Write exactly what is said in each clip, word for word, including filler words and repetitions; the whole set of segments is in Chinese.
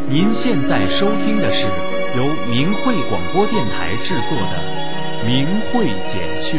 您现在收听的是由明慧广播电台制作的《明慧简讯》。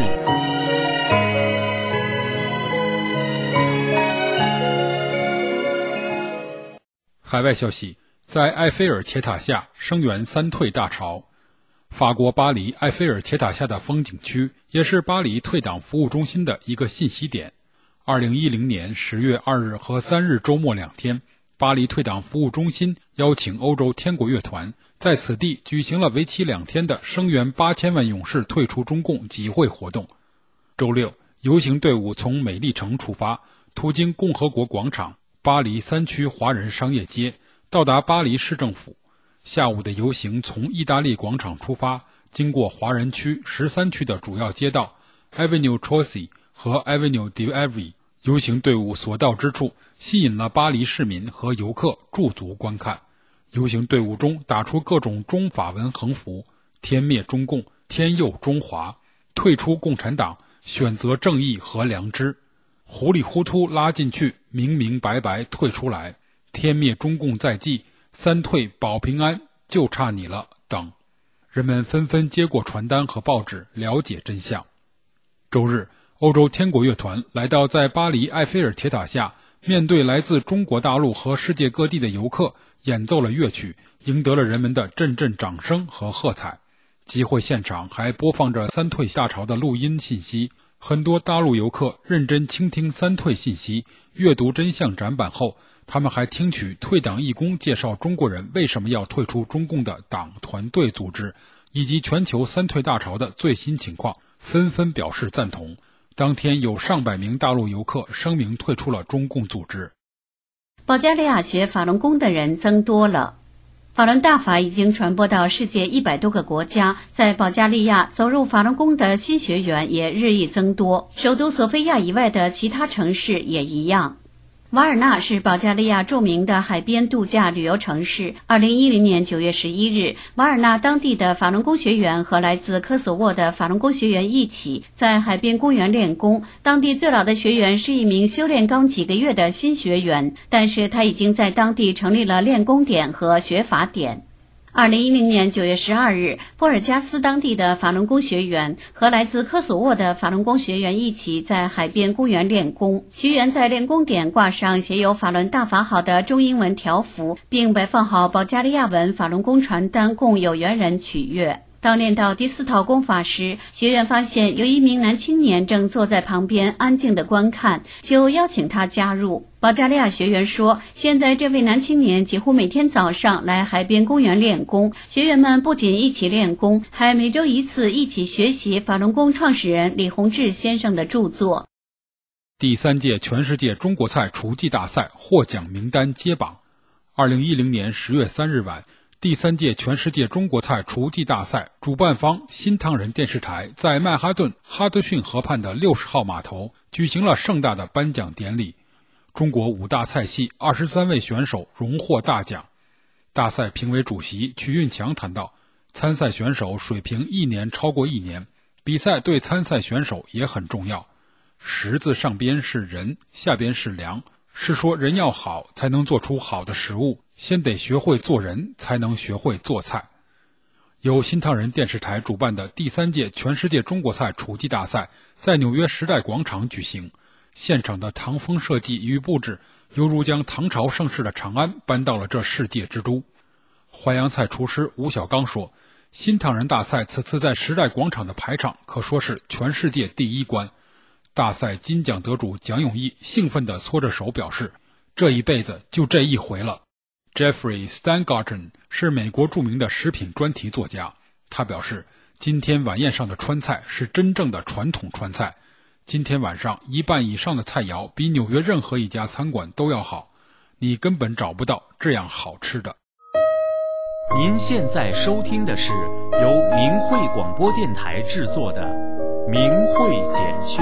海外消息，在埃菲尔铁塔下声援三退大潮。法国巴黎埃菲尔铁塔下的风景区也是巴黎退党服务中心的一个信息点。二零一零年十月二日和三日周末两天，巴黎退党服务中心邀请欧洲天国乐团在此地举行了为期两天的声援八千万勇士退出中共集会活动。周六，游行队伍从美丽城出发，途经共和国广场、巴黎三区华人商业街，到达巴黎市政府。下午的游行从意大利广场出发，经过华人区十三区的主要街道 Avenue Trossy 和 Avenue d'Ivry， 游行队伍所到之处吸引了巴黎市民和游客驻足观看。游行队伍中打出各种中法文横幅，天灭中共，天佑中华，退出共产党，选择正义和良知，糊里糊涂拉进去，明明白白退出来，天灭中共在即，三退保平安，就差你了等。人们纷纷接过传单和报纸，了解真相。周日，欧洲天国乐团来到在巴黎埃菲尔铁塔下，面对来自中国大陆和世界各地的游客，演奏了乐曲，赢得了人们的阵阵掌声和喝彩。集会现场还播放着三退大潮的录音信息，很多大陆游客认真倾听三退信息，阅读真相展板后，他们还听取退党义工介绍中国人为什么要退出中共的党团队组织，以及全球三退大潮的最新情况，纷纷表示赞同。当天有上百名大陆游客声明退出了中共组织。 保加利亚学法轮功的人增多了。法轮大法已经传播到世界一百多个国家，在保加利亚走入法轮功的新学员也日益增多，首都索菲亚以外的其他城市也一样。瓦尔纳是保加利亚著名的海边度假旅游城市。二零一零年九月十一日，瓦尔纳当地的法轮功学员和来自科索沃的法轮功学员一起在海边公园练功。当地最老的学员是一名修炼刚几个月的新学员，但是他已经在当地成立了练功点和学法点。二零一零年九月十二日，波尔加斯当地的法轮功学员和来自科索沃的法轮功学员一起在海边公园练功。学员在练功点挂上写有法轮大法好的中英文条幅，并摆放好保加利亚文法轮功传单供有缘人取阅。当练到第四套功法时，学员发现有一名男青年正坐在旁边安静地观看，就邀请他加入。保加利亚学员说，现在这位男青年几乎每天早上来海边公园练功，学员们不仅一起练功，还每周一次一起学习法轮功创始人李洪志先生的著作。 第三届全世界中国菜厨技大赛获奖名单揭榜。二零一零年十月三日晚，第三届全世界中国菜厨技大赛主办方新唐人电视台在曼哈顿哈德逊河畔的六十号码头举行了盛大的颁奖典礼。中国五大菜系二十三位选手荣获大奖。大赛评委主席曲运强谈到，参赛选手水平一年超过一年，比赛对参赛选手也很重要。十字上边是人，下边是粮，是说人要好才能做出好的食物，先得学会做人，才能学会做菜。由新唐人电视台主办的第三届全世界中国菜厨技大赛在纽约时代广场举行，现场的唐风设计与布置犹如将唐朝盛世的长安搬到了这世界之都。淮扬菜厨师吴小刚说，新唐人大赛此次在时代广场的排场可说是全世界第一关。大赛金奖得主蒋永义兴奋地搓着手表示，这一辈子就这一回了。Jeffrey Steingarten 是美国著名的食品专题作家，他表示，今天晚宴上的川菜是真正的传统川菜，今天晚上一半以上的菜肴比纽约任何一家餐馆都要好，你根本找不到这样好吃的。 您现在收听的是由明慧广播电台制作的《明慧简讯》。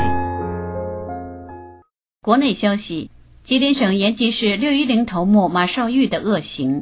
国内消息，吉林省延吉市六一零头目马少玉的恶行。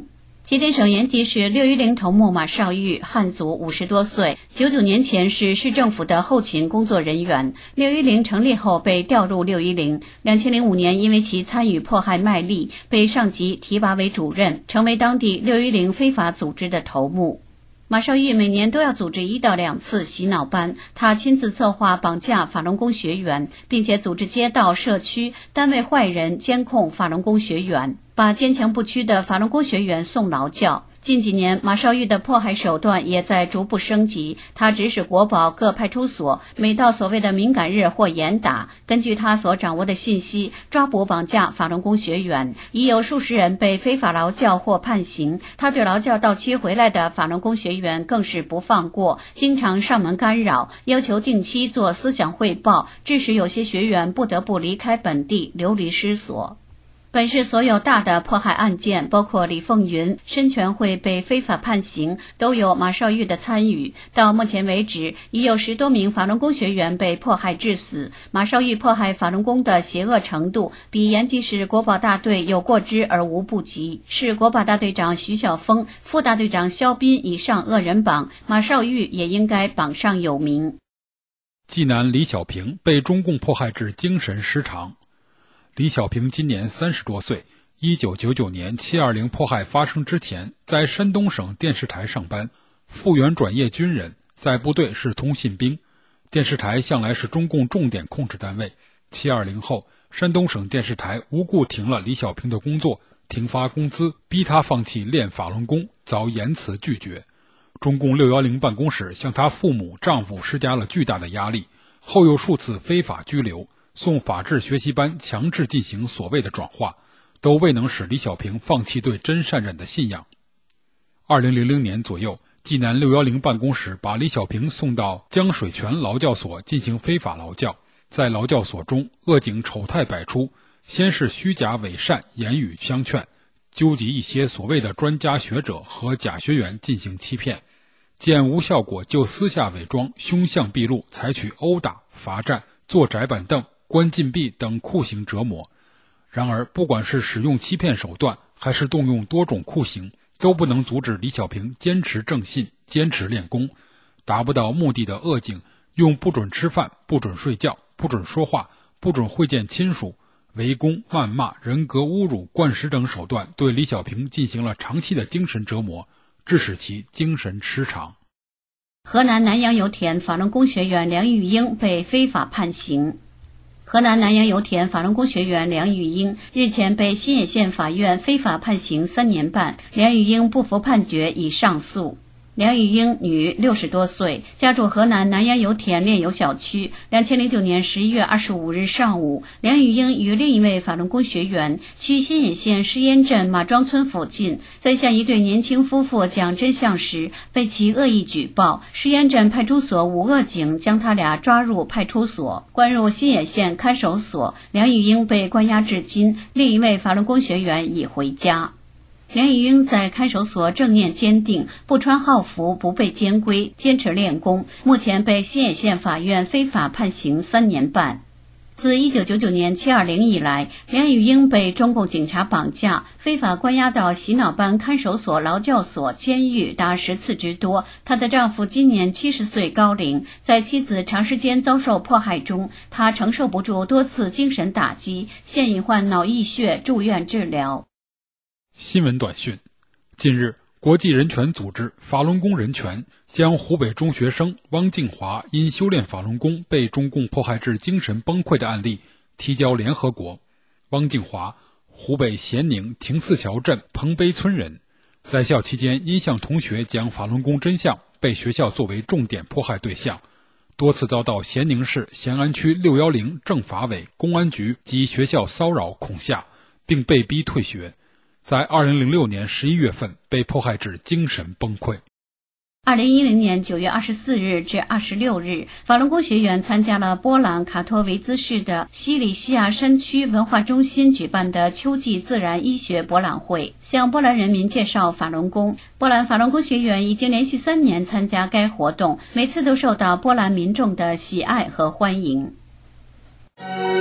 吉林省延吉市六一零头目马少玉，汉族，五十多岁，九九年前是市政府的后勤工作人员。六一零成立后被调入六一零，两千零五年因为其参与迫害麦丽，被上级提拔为主任，成为当地六一零非法组织的头目。马少玉每年都要组织一到两次洗脑班，他亲自策划绑架法轮功学员，并且组织街道、社区、单位坏人监控法轮功学员，把坚强不屈的法轮功学员送劳教。近几年，马少玉的迫害手段也在逐步升级。他指使国保各派出所，每到所谓的敏感日或严打，根据他所掌握的信息，抓捕绑架法轮功学员，已有数十人被非法劳教或判刑。他对劳教到期回来的法轮功学员更是不放过，经常上门干扰，要求定期做思想汇报，致使有些学员不得不离开本地，流离失所。本市所有大的迫害案件，包括李凤云、申全会被非法判刑，都有马少玉的参与。到目前为止，已有十多名法轮功学员被迫害致死。马少玉迫害法轮功的邪恶程度，比延吉市国保大队有过之而无不及。市国保大队长徐晓峰、副大队长肖斌已上恶人榜，马少玉也应该榜上有名。 济南李小平被中共迫害致精神失常。李小平今年三十多岁，一九九九年七二零迫害发生之前，在山东省电视台上班，复员转业军人，在部队是通信兵。电视台向来是中共重点控制单位。七二零后，山东省电视台无故停了李小平的工作，停发工资，逼他放弃练法轮功，遭严词拒绝。中共六一零办公室向他父母、丈夫施加了巨大的压力，后又数次非法拘留，送法治学习班，强制进行所谓的转化，都未能使李小平放弃对真善忍的信仰。二零零零年左右，济南六一零办公室把李小平送到江水泉劳教所进行非法劳教。在劳教所中，恶警丑态百出，先是虚假伪善言语相劝，纠集一些所谓的专家学者和假学员进行欺骗，见无效果就私下伪装，凶相毕露，采取殴打、罚站、坐窄板凳、关禁闭等酷刑折磨。然而，不管是使用欺骗手段，还是动用多种酷刑，都不能阻止李小平坚持正信、坚持练功。达不到目的的恶警用不准吃饭、不准睡觉、不准说话、不准会见亲属、围攻、谩骂、人格侮辱、灌食等手段，对李小平进行了长期的精神折磨，致使其精神失常。 河南南阳油田法轮功学员梁玉英被非法判刑。河南南阳油田法轮功学员梁玉英日前被新野县法院非法判刑三年半，梁玉英不服判决，已上诉。梁玉英，女，六十多岁，家住河南南阳油田炼油小区。两千零九年十一月二十五日上午，梁玉英与另一位法轮功学员去新野县施烟镇马庄村附近，在向一对年轻夫妇讲真相时，被其恶意举报。施烟镇派出所五恶警将他俩抓入派出所，关入新野县看守所。梁玉英被关押至今，另一位法轮功学员已回家。梁玉英在看守所正念坚定，不穿号服，不被监规，坚持练功，目前被新野县法院非法判刑三年半。自一九九九年七二零以来，梁玉英被中共警察绑架，非法关押到洗脑班、看守所、劳教所、监狱达十次之多。她的丈夫今年七十岁高龄，在妻子长时间遭受迫害中，他承受不住多次精神打击，现已患脑溢血，住院治疗。 新闻短讯：近日，国际人权组织法轮功人权将湖北中学生汪静华因修炼法轮功被中共迫害致精神崩溃的案例提交联合国。汪静华，湖北咸宁亭寺桥镇彭碑村人，在校期间因向同学讲法轮功真相，被学校作为重点迫害对象，多次遭到咸宁市咸安区六一零政法委、公安局及学校骚扰恐吓，并被逼退学。在二零零六年十一月份被迫害致精神崩溃。 二零一零年九月二十四日至二十六日，法轮功学员参加了波兰卡托维兹市的西里西亚山区文化中心举办的秋季自然医学博览会，向波兰人民介绍法轮功。波兰法轮功学员已经连续三年参加该活动，每次都受到波兰民众的喜爱和欢迎。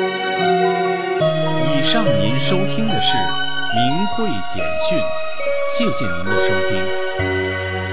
以上您收听的是明慧简讯。 谢谢您的收听。